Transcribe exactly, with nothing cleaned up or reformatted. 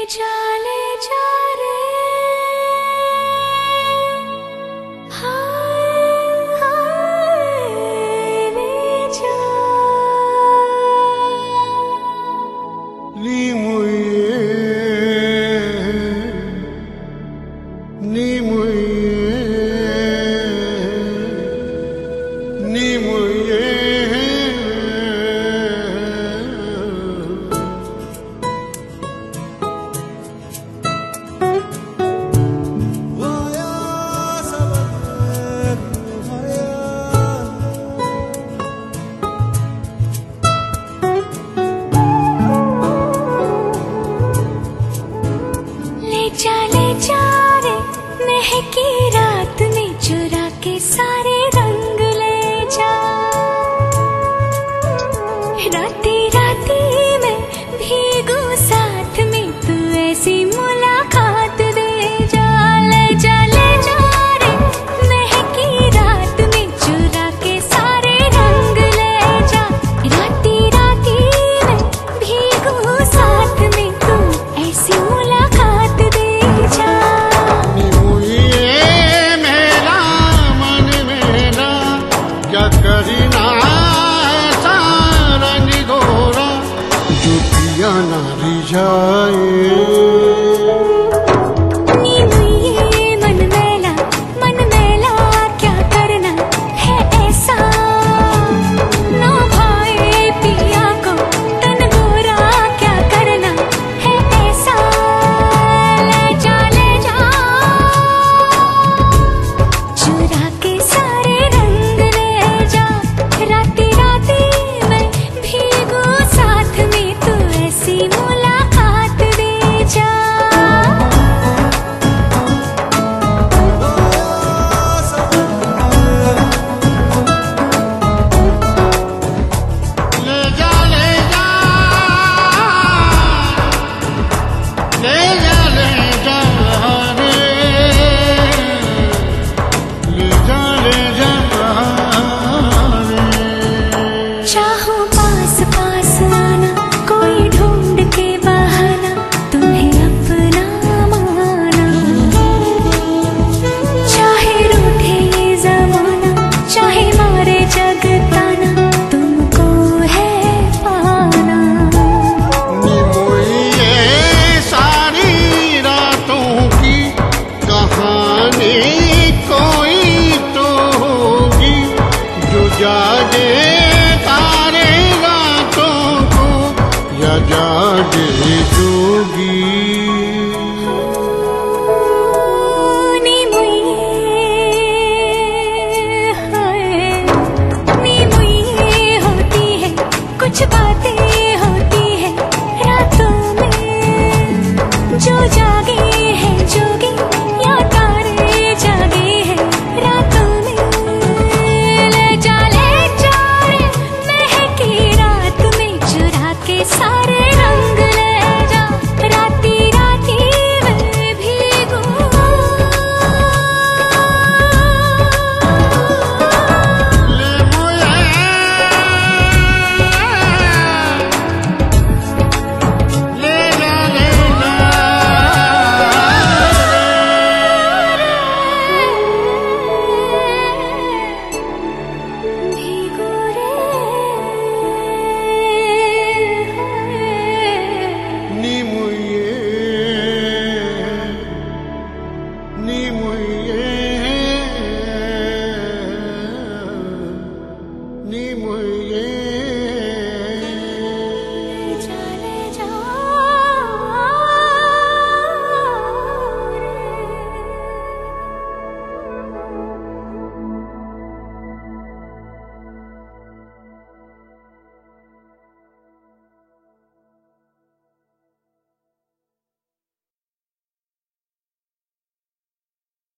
जा ले जा रे हाय हाय ले जा ni muye ni muye ni muye जा ले जा रे महकी रात में चुरा के सारे रंग ले जा राती राती में भीगू साथ में तू ऐसी मुलाकात दे जा ले जा ले जा रे महकी रात में चुरा के सारे रंग ले जा राती राती में भीगू साथ में तू ऐसी मुलाकात दे करीना ऐसा रंग गोरा जो पिया ना रिझाए जागे तारे रातों को या जागे जोगी नी मुझे नी मुझे होती है कुछ बातें होती है रातों में जो जागे हैं जोगी या तारे जागे हैं रातों में सारे रंग ले जा राती राती में भीगू ले मुझे ले जा ले जा भीगू रे ni muye ni muye ni muye